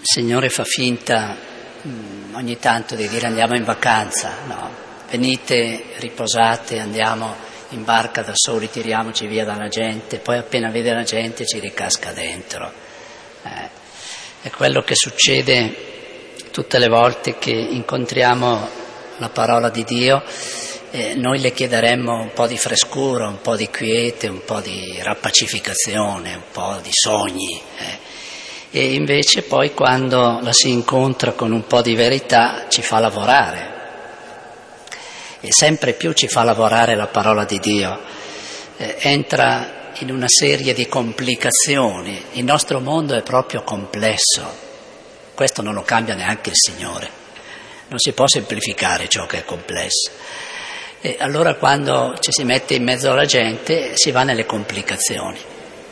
Signore fa finta ogni tanto di dire andiamo in vacanza, no, venite, riposate, andiamo in barca da soli, tiriamoci via dalla gente, poi appena vede la gente ci ricasca dentro. È quello che succede tutte le volte che incontriamo la parola di Dio. Noi le chiederemmo un po' di frescura, un po' di quiete, un po' di rappacificazione, un po' di sogni. E invece poi quando la si incontra con un po' di verità ci fa lavorare. E sempre più ci fa lavorare la parola di Dio. Entra in una serie di complicazioni. Il nostro mondo è proprio complesso. Questo non lo cambia neanche il Signore. Non si può semplificare ciò che è complesso. E allora quando ci si mette in mezzo alla gente si va nelle complicazioni.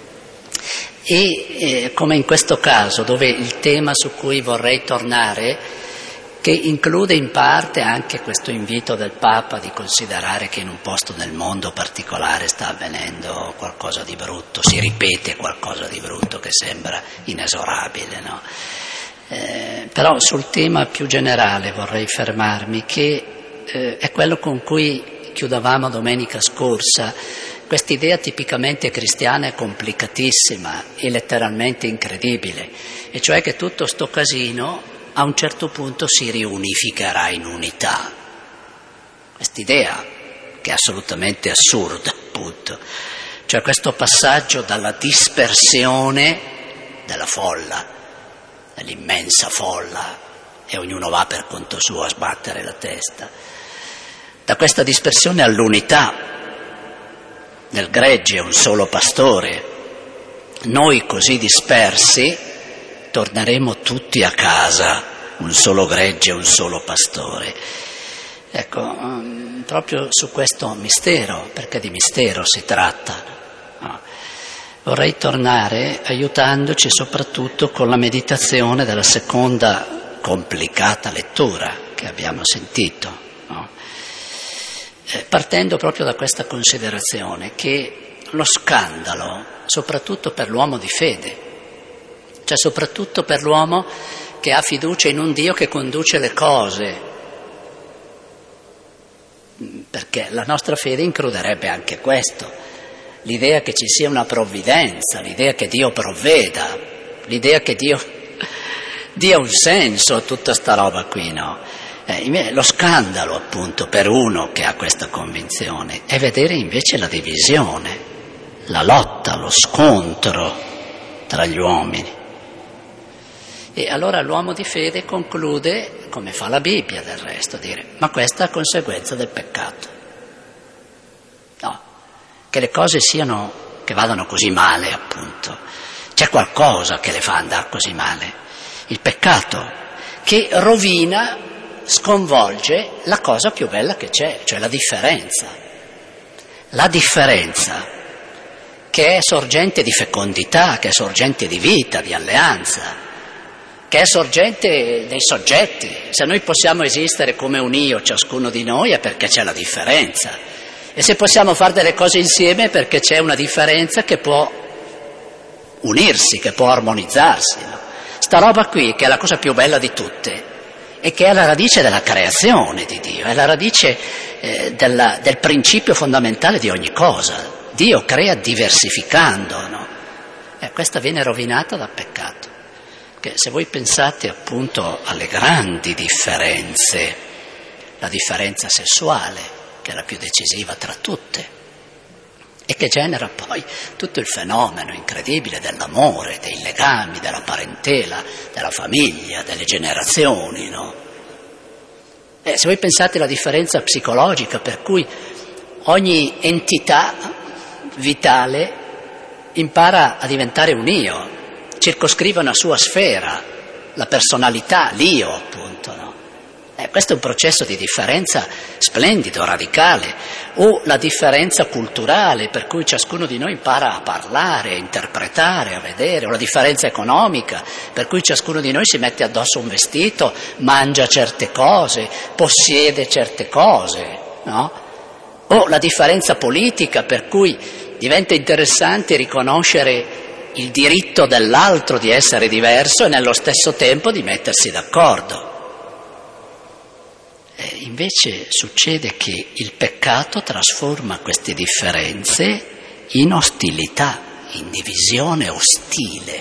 E come in questo caso, dove il tema su cui vorrei tornare, che include in parte anche questo invito del Papa di considerare che in un posto del mondo particolare sta avvenendo qualcosa di brutto, si ripete qualcosa di brutto che sembra inesorabile, no? Però sul tema più generale vorrei fermarmi, che è quello con cui chiudavamo domenica scorsa. Quest'idea tipicamente cristiana è complicatissima e letteralmente incredibile, e cioè che tutto sto casino a un certo punto si riunificherà in unità. Quest'idea che è assolutamente assurda, appunto, cioè questo passaggio dalla dispersione della folla, dell'immensa folla, e ognuno va per conto suo a sbattere la testa, da questa dispersione all'unità. Nel gregge un solo pastore. Noi così dispersi torneremo tutti a casa, un solo gregge, un solo pastore. Ecco, proprio su questo mistero, perché di mistero si tratta, no? Vorrei tornare aiutandoci soprattutto con la meditazione della seconda complicata lettura che abbiamo sentito, no? Partendo proprio da questa considerazione che lo scandalo, soprattutto per l'uomo di fede, cioè soprattutto per l'uomo che ha fiducia in un Dio che conduce le cose, perché la nostra fede includerebbe anche questo, l'idea che ci sia una provvidenza, l'idea che Dio provveda, l'idea che Dio dia un senso a tutta sta roba qui, no? Lo scandalo, appunto, per uno che ha questa convinzione è vedere invece la divisione, la lotta, lo scontro tra gli uomini. E allora l'uomo di fede conclude, come fa la Bibbia del resto, dire: ma questa è conseguenza del peccato. No, che le cose siano, che vadano così male, appunto. C'è qualcosa che le fa andare così male. Il peccato che rovina, sconvolge la cosa più bella che c'è, cioè la differenza. La differenza che è sorgente di fecondità, che è sorgente di vita, di alleanza, che è sorgente dei soggetti. Se noi possiamo esistere come un io, ciascuno di noi, è perché c'è la differenza. E se possiamo fare delle cose insieme è perché c'è una differenza che può unirsi, che può armonizzarsi, no? Sta roba qui, che è la cosa più bella di tutte, e che è la radice della creazione di Dio, è la radice del principio fondamentale di ogni cosa. Dio crea diversificando, no? Questa viene rovinata dal peccato. Che se voi pensate appunto alle grandi differenze, la differenza sessuale, che è la più decisiva tra tutte, e che genera poi tutto il fenomeno incredibile dell'amore, dei legami, della parentela, della famiglia, delle generazioni, no? Se voi pensate alla differenza psicologica per cui ogni entità vitale impara a diventare un io, circoscrive una sua sfera, la personalità, l'io, appunto, no? Questo è un processo di differenza splendido, radicale, o la differenza culturale, per cui ciascuno di noi impara a parlare, a interpretare, a vedere, o la differenza economica, per cui ciascuno di noi si mette addosso un vestito, mangia certe cose, possiede certe cose, no? O la differenza politica, per cui diventa interessante riconoscere il diritto dell'altro di essere diverso e nello stesso tempo di mettersi d'accordo. Invece succede che il peccato trasforma queste differenze in ostilità, in divisione ostile.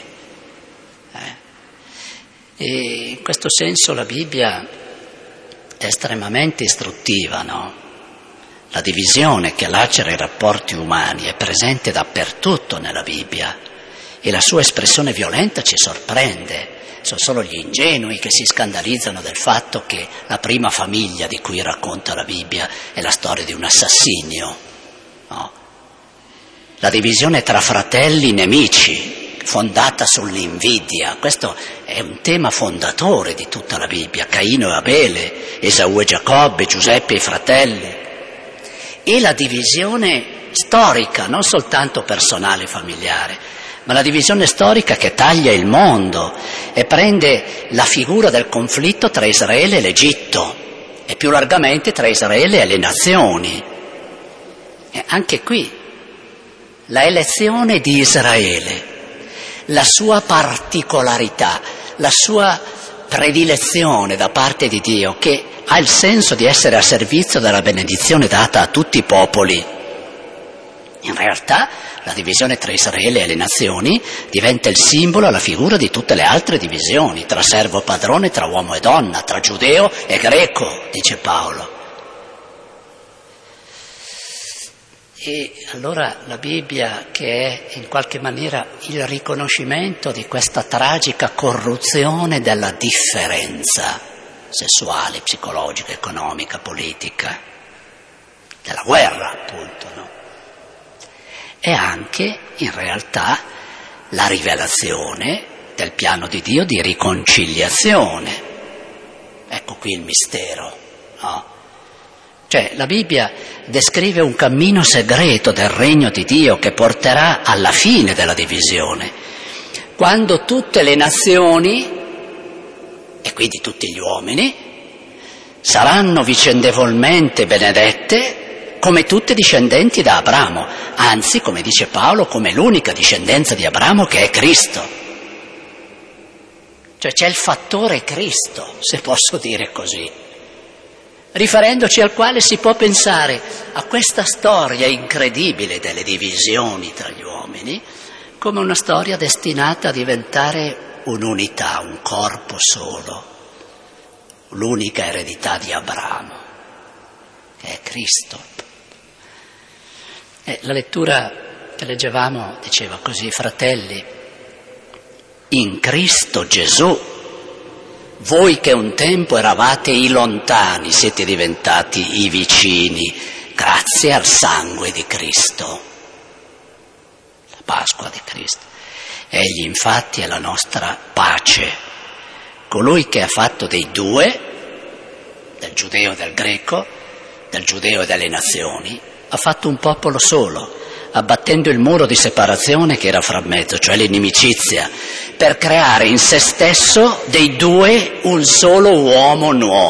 E in questo senso la Bibbia è estremamente istruttiva, no? La divisione che lacera i rapporti umani è presente dappertutto nella Bibbia e la sua espressione violenta ci sorprende. Sono solo gli ingenui che si scandalizzano del fatto che la prima famiglia di cui racconta la Bibbia è la storia di un assassinio, no? La divisione tra fratelli nemici, fondata sull'invidia, questo è un tema fondatore di tutta la Bibbia, Caino e Abele, Esaù e Giacobbe, Giuseppe e i fratelli, e la divisione storica, non soltanto personale e familiare, ma la divisione storica che taglia il mondo e prende la figura del conflitto tra Israele e l'Egitto e più largamente tra Israele e le nazioni. E anche qui la elezione di Israele, la sua particolarità, la sua predilezione da parte di Dio, che ha il senso di essere a servizio della benedizione data a tutti i popoli. In realtà la divisione tra Israele e le nazioni diventa il simbolo e la figura di tutte le altre divisioni, tra servo e padrone, tra uomo e donna, tra giudeo e greco, dice Paolo. E allora la Bibbia, che è in qualche maniera il riconoscimento di questa tragica corruzione della differenza sessuale, psicologica, economica, politica, della guerra appunto, no? È anche in realtà la rivelazione del piano di Dio di riconciliazione. Ecco qui il mistero, no? Cioè la Bibbia descrive un cammino segreto del regno di Dio che porterà alla fine della divisione, quando tutte le nazioni, e quindi tutti gli uomini, saranno vicendevolmente benedette come tutte discendenti da Abramo, anzi, come dice Paolo, come l'unica discendenza di Abramo che è Cristo. Cioè c'è il fattore Cristo, se posso dire così, riferendoci al quale si può pensare a questa storia incredibile delle divisioni tra gli uomini come una storia destinata a diventare un'unità, un corpo solo, l'unica eredità di Abramo, che è Cristo. La lettura che leggevamo diceva così: fratelli, in Cristo Gesù, voi che un tempo eravate i lontani, siete diventati i vicini, grazie al sangue di Cristo, la Pasqua di Cristo. Egli infatti è la nostra pace, colui che ha fatto dei due, del giudeo e del greco, del giudeo e delle nazioni, ha fatto un popolo solo, abbattendo il muro di separazione che era fra mezzo, cioè l'inimicizia, per creare in se stesso dei due un solo uomo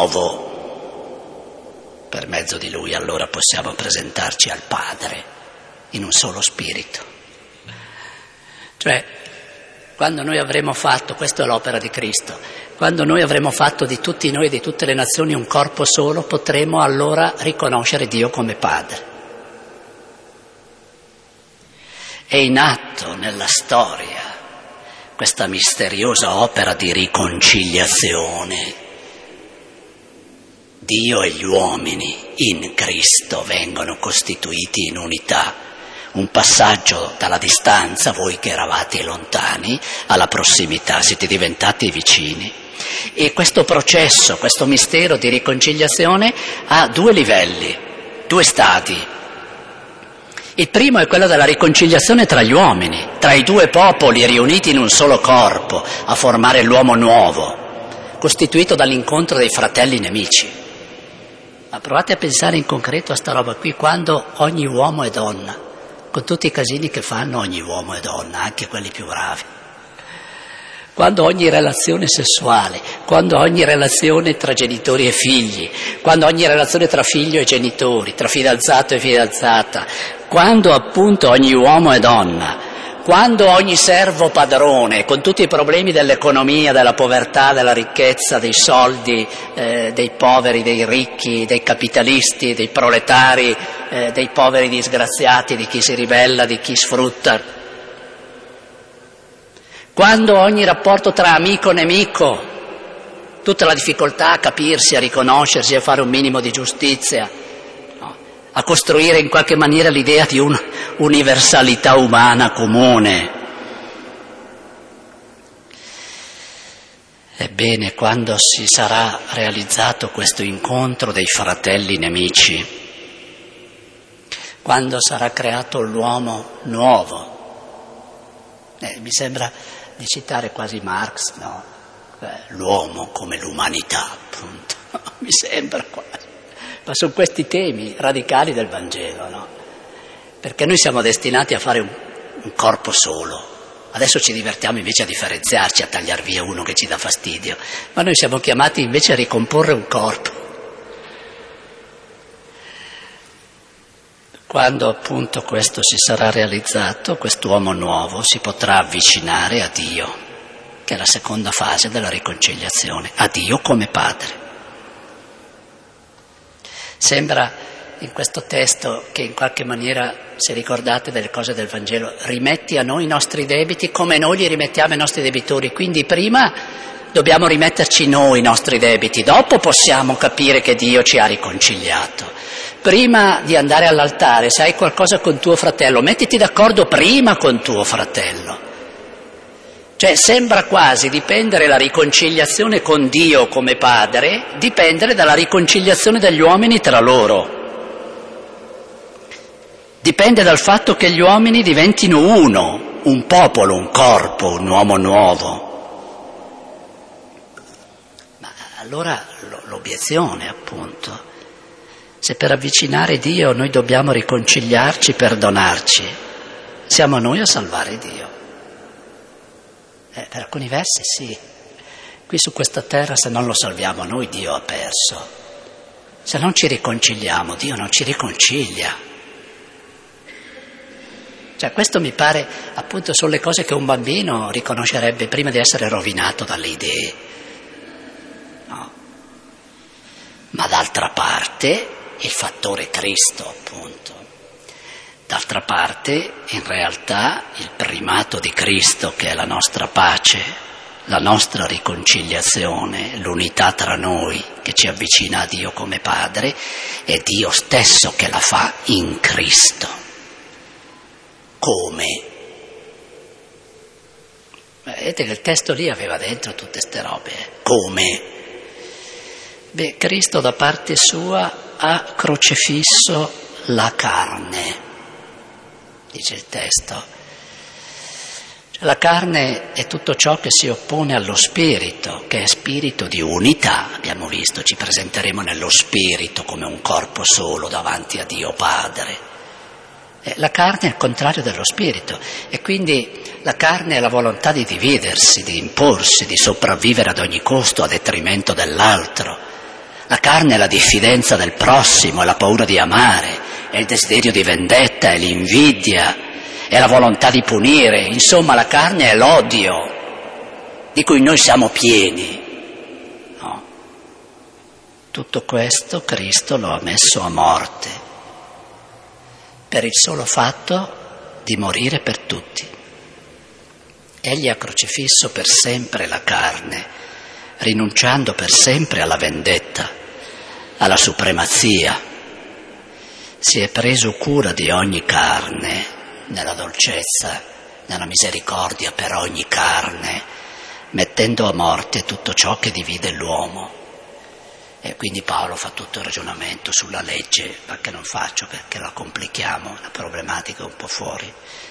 nuovo. Per mezzo di lui allora possiamo presentarci al Padre in un solo spirito. Cioè, quando noi avremo fatto, questa è l'opera di Cristo, quando noi avremo fatto di tutti noi, di tutte le nazioni, un corpo solo, potremo allora riconoscere Dio come Padre. È in atto nella storia questa misteriosa opera di riconciliazione. Dio e gli uomini in Cristo vengono costituiti in unità, un passaggio dalla distanza, voi che eravate lontani, alla prossimità, siete diventati vicini. E questo processo, questo mistero di riconciliazione ha due livelli, due stadi. Il primo è quello della riconciliazione tra gli uomini, tra i due popoli riuniti in un solo corpo, a formare l'uomo nuovo, costituito dall'incontro dei fratelli nemici. Ma provate a pensare in concreto a sta roba qui, quando ogni uomo e donna, con tutti i casini che fanno ogni uomo e donna, anche quelli più bravi, quando ogni relazione sessuale, quando ogni relazione tra genitori e figli, quando ogni relazione tra figlio e genitori, tra fidanzato e fidanzata, quando appunto ogni uomo e donna Quando ogni servo padrone, con tutti i problemi dell'economia, della povertà, della ricchezza, dei soldi, dei poveri, dei ricchi, dei capitalisti, dei proletari, dei poveri disgraziati, di chi si ribella, di chi sfrutta, quando ogni rapporto tra amico e nemico, tutta la difficoltà a capirsi, a riconoscersi, a fare un minimo di giustizia, a costruire in qualche maniera l'idea di un'universalità umana comune. Ebbene, quando si sarà realizzato questo incontro dei fratelli nemici, quando sarà creato l'uomo nuovo, mi sembra di citare quasi Marx, no? L'uomo come l'umanità, appunto, mi sembra quasi. Ma sono questi temi radicali del Vangelo, no? Perché noi siamo destinati a fare un corpo solo. Adesso ci divertiamo invece a differenziarci, a tagliar via uno che ci dà fastidio, ma noi siamo chiamati invece a ricomporre un corpo. Quando appunto questo si sarà realizzato, quest'uomo nuovo si potrà avvicinare a Dio, che è la seconda fase della riconciliazione, a Dio come Padre. Sembra in questo testo che in qualche maniera, se ricordate delle cose del Vangelo, rimetti a noi i nostri debiti come noi li rimettiamo ai nostri debitori, quindi prima dobbiamo rimetterci noi i nostri debiti, dopo possiamo capire che Dio ci ha riconciliato. Prima di andare all'altare, se hai qualcosa con tuo fratello, mettiti d'accordo prima con tuo fratello. Cioè sembra quasi dipendere la riconciliazione con Dio come Padre, dipendere dalla riconciliazione degli uomini tra loro. Dipende dal fatto che gli uomini diventino uno, un popolo, un corpo, un uomo nuovo. Ma allora l'obiezione, appunto, se per avvicinare Dio noi dobbiamo riconciliarci, perdonarci, siamo noi a salvare Dio. Per alcuni versi sì. Qui su questa terra se non lo salviamo noi Dio ha perso. Se non ci riconciliamo Dio non ci riconcilia. Cioè questo mi pare appunto sono le cose che un bambino riconoscerebbe prima di essere rovinato dalle idee. No. Ma d'altra parte il fattore Cristo appunto. D'altra parte, in realtà, il primato di Cristo, che è la nostra pace, la nostra riconciliazione, l'unità tra noi che ci avvicina a Dio come Padre, è Dio stesso che la fa in Cristo. Come? Vedete che il testo lì aveva dentro tutte ste robe. Come? Beh, Cristo da parte sua ha crocefisso la carne. Dice il testo. La carne è tutto ciò che si oppone allo spirito, che è spirito di unità. Abbiamo visto, ci presenteremo nello spirito come un corpo solo davanti a Dio Padre. La carne è il contrario dello spirito e quindi la carne è la volontà di dividersi, di imporsi, di sopravvivere ad ogni costo a detrimento dell'altro. La carne è la diffidenza del prossimo, è la paura di amare, è il desiderio di vendetta, è l'invidia, è la volontà di punire, insomma la carne è l'odio di cui noi siamo pieni. No. Tutto questo Cristo lo ha messo a morte per il solo fatto di morire per tutti. Egli ha crocifisso per sempre la carne, rinunciando per sempre alla vendetta, alla supremazia. Si è preso cura di ogni carne, nella dolcezza, nella misericordia per ogni carne, mettendo a morte tutto ciò che divide l'uomo. E quindi Paolo fa tutto il ragionamento sulla legge, ma che non faccio perché la complichiamo, la problematica è un po' fuori.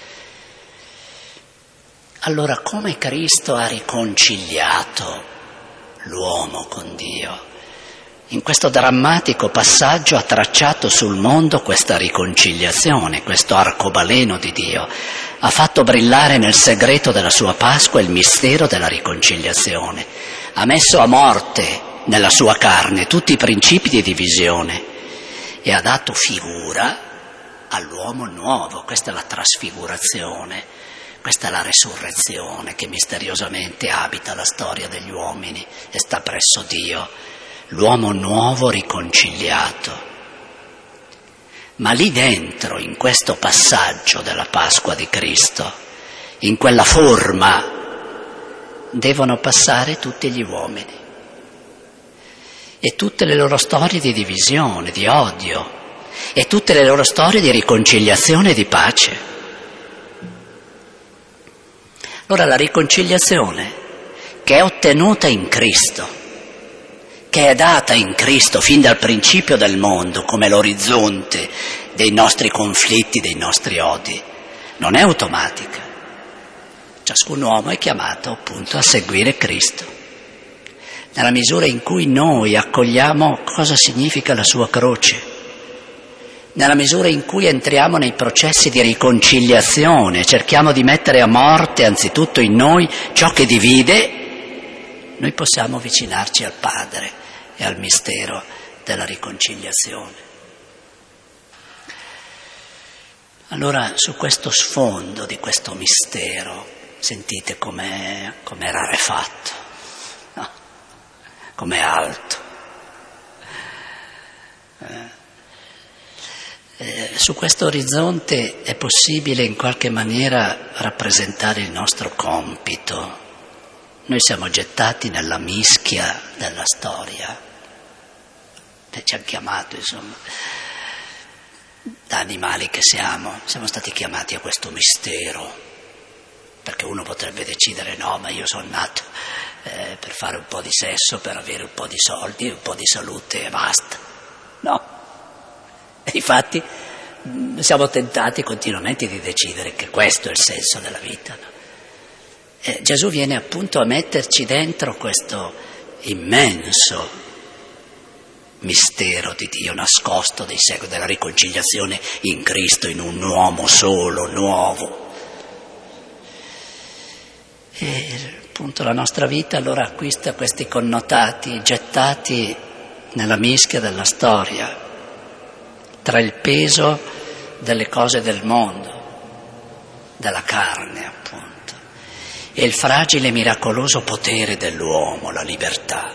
Allora, come Cristo ha riconciliato l'uomo con Dio? In questo drammatico passaggio ha tracciato sul mondo questa riconciliazione, questo arcobaleno di Dio. Ha fatto brillare nel segreto della sua Pasqua il mistero della riconciliazione. Ha messo a morte nella sua carne tutti i principi di divisione e ha dato figura all'uomo nuovo. Questa è la trasfigurazione. Questa è la resurrezione che misteriosamente abita la storia degli uomini e sta presso Dio, l'uomo nuovo riconciliato. Ma lì dentro, in questo passaggio della Pasqua di Cristo, in quella forma, devono passare tutti gli uomini e tutte le loro storie di divisione, di odio, e tutte le loro storie di riconciliazione e di pace. Allora la riconciliazione che è ottenuta in Cristo, che è data in Cristo fin dal principio del mondo come l'orizzonte dei nostri conflitti, dei nostri odi, non è automatica. Ciascun uomo è chiamato appunto a seguire Cristo, nella misura in cui noi accogliamo cosa significa la sua croce, nella misura in cui entriamo nei processi di riconciliazione, cerchiamo di mettere a morte anzitutto in noi ciò che divide, noi possiamo avvicinarci al Padre e al mistero della riconciliazione. Allora, su questo sfondo di questo mistero, sentite com'è rarefatto, no? Com'è alto. Su questo orizzonte è possibile in qualche maniera rappresentare il nostro compito. Noi siamo gettati nella mischia della storia, e ci hanno chiamato, insomma, da animali che siamo stati chiamati a questo mistero, perché uno potrebbe decidere no, ma io sono nato per fare un po' di sesso, per avere un po' di soldi, un po' di salute e basta. No. E infatti siamo tentati continuamente di decidere che questo è il senso della vita. No? Gesù viene appunto a metterci dentro questo immenso mistero di Dio nascosto dei secoli, della riconciliazione in Cristo, in un uomo solo, nuovo. E appunto la nostra vita allora acquista questi connotati gettati nella mischia della storia, tra il peso delle cose del mondo, della carne appunto, e il fragile e miracoloso potere dell'uomo, la libertà.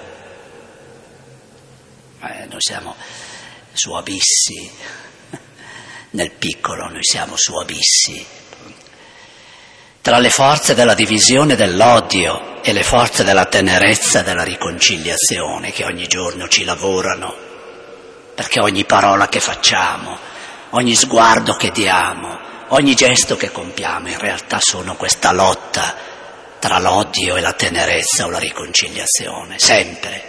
Noi siamo su abissi, nel piccolo noi siamo su abissi, tra le forze della divisione dell'odio e le forze della tenerezza e della riconciliazione che ogni giorno ci lavorano, perché ogni parola che facciamo, ogni sguardo che diamo, ogni gesto che compiamo in realtà sono questa lotta tra l'odio e la tenerezza o la riconciliazione, sempre.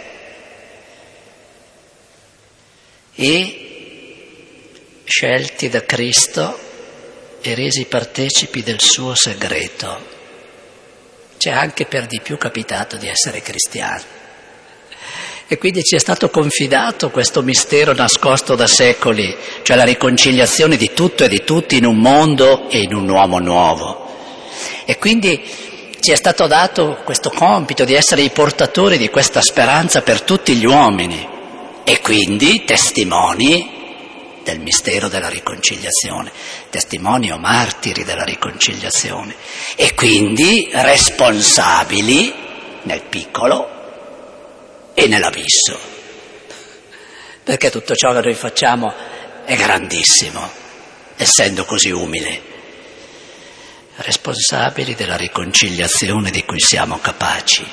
E scelti da Cristo e resi partecipi del suo segreto. Ci è anche per di più capitato di essere cristiani. E quindi ci è stato confidato questo mistero nascosto da secoli, cioè la riconciliazione di tutto e di tutti in un mondo e in un uomo nuovo. E quindi ci è stato dato questo compito di essere i portatori di questa speranza per tutti gli uomini e quindi testimoni del mistero della riconciliazione, testimoni o martiri della riconciliazione e quindi responsabili nel piccolo e nell'abisso, perché tutto ciò che noi facciamo è grandissimo, essendo così umili, responsabili della riconciliazione di cui siamo capaci,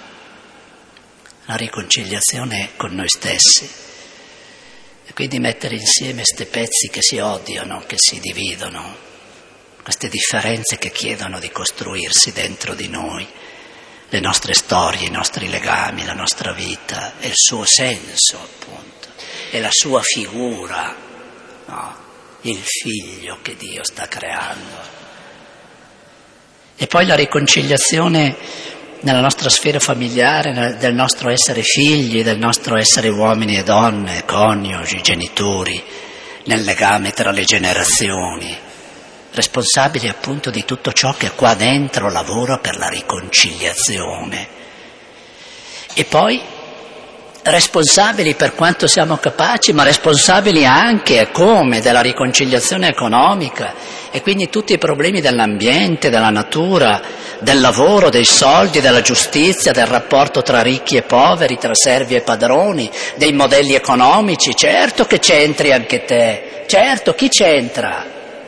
la riconciliazione con noi stessi, e quindi mettere insieme questi pezzi che si odiano, che si dividono, queste differenze che chiedono di costruirsi dentro di noi, le nostre storie, i nostri legami, la nostra vita e il suo senso appunto e la sua figura, no? Il figlio che Dio sta creando. E poi la riconciliazione nella nostra sfera familiare, del nostro essere figli, del nostro essere uomini e donne, coniugi, genitori, nel legame tra le generazioni, responsabili appunto di tutto ciò che qua dentro lavora per la riconciliazione. E poi responsabili per quanto siamo capaci, ma responsabili anche e come della riconciliazione economica E quindi tutti i problemi dell'ambiente, della natura, del lavoro, dei soldi, della giustizia, del rapporto tra ricchi e poveri, tra servi e padroni, dei modelli economici, certo che c'entri anche te, certo, chi c'entra?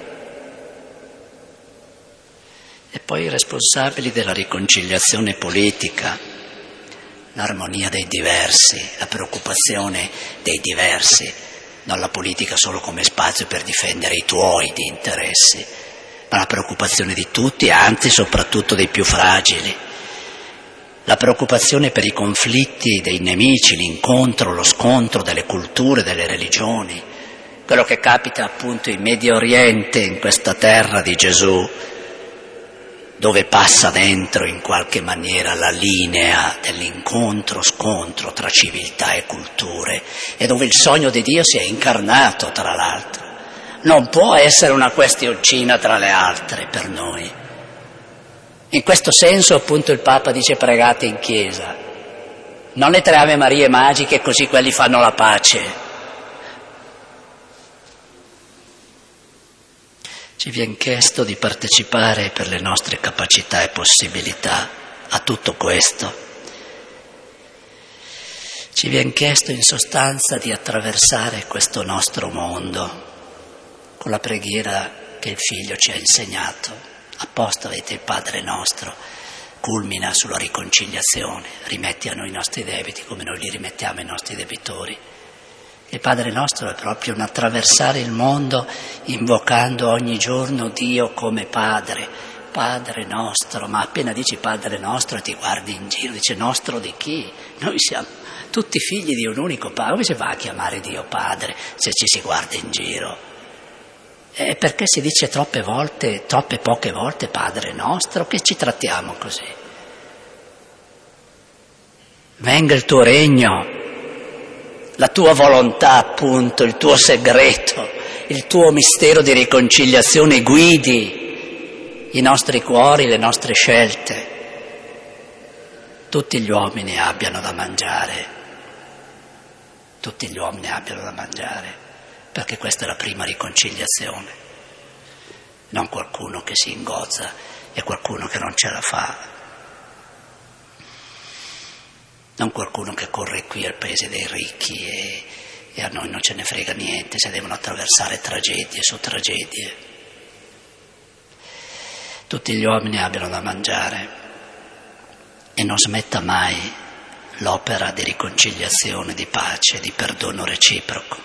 E poi i responsabili della riconciliazione politica, l'armonia dei diversi, la preoccupazione dei diversi, non la politica solo come spazio per difendere i tuoi di interessi, ma la preoccupazione di tutti, anzi soprattutto dei più fragili, la preoccupazione per i conflitti dei nemici, l'incontro, lo scontro delle culture, delle religioni, quello che capita appunto in Medio Oriente, in questa terra di Gesù, dove passa dentro in qualche maniera la linea dell'incontro-scontro tra civiltà e culture e dove il sogno di Dio si è incarnato, tra l'altro. Non può essere una questioncina tra le altre per noi. In questo senso appunto il Papa dice pregate in chiesa, non le 3 Ave Marie magiche così quelli fanno la pace. Ci viene chiesto di partecipare per le nostre capacità e possibilità a tutto questo. Ci viene chiesto in sostanza di attraversare questo nostro mondo con la preghiera che il Figlio ci ha insegnato. Apposta avete il Padre nostro, culmina sulla riconciliazione, rimetti a noi i nostri debiti come noi li rimettiamo ai nostri debitori. Il Padre nostro è proprio un attraversare il mondo invocando ogni giorno Dio come Padre, Padre nostro, ma appena dici Padre nostro ti guardi in giro, dice nostro di chi? Noi siamo tutti figli di un unico Padre, come si va a chiamare Dio Padre se ci si guarda in giro? Perché si dice troppe poche volte Padre nostro, che ci trattiamo così? Venga il tuo regno, la tua volontà appunto, il tuo segreto, il tuo mistero di riconciliazione guidi i nostri cuori, le nostre scelte. Tutti gli uomini abbiano da mangiare, perché questa è la prima riconciliazione. Non qualcuno che si ingozza e qualcuno che non ce la fa. Non qualcuno che corre qui al paese dei ricchi e a noi non ce ne frega niente se devono attraversare tragedie su tragedie. Tutti gli uomini abbiano da mangiare e non smetta mai l'opera di riconciliazione, di pace, di perdono reciproco.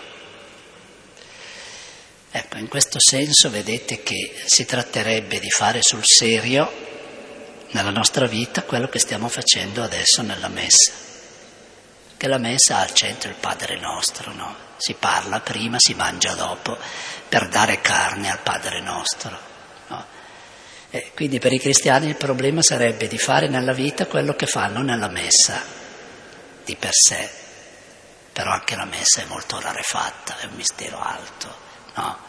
Ecco, in questo senso vedete che si tratterebbe di fare sul serio nella nostra vita quello che stiamo facendo adesso nella Messa, che la Messa ha al centro il Padre nostro, no? Si parla prima, si mangia dopo, per dare carne al Padre nostro, no? E quindi per i cristiani il problema sarebbe di fare nella vita quello che fanno nella Messa, di per sé, però anche la Messa è molto rarefatta, è un mistero alto, no?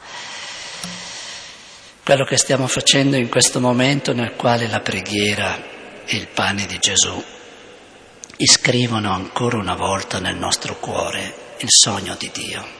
Quello che stiamo facendo in questo momento nel quale la preghiera e il pane di Gesù iscrivono ancora una volta nel nostro cuore il sogno di Dio.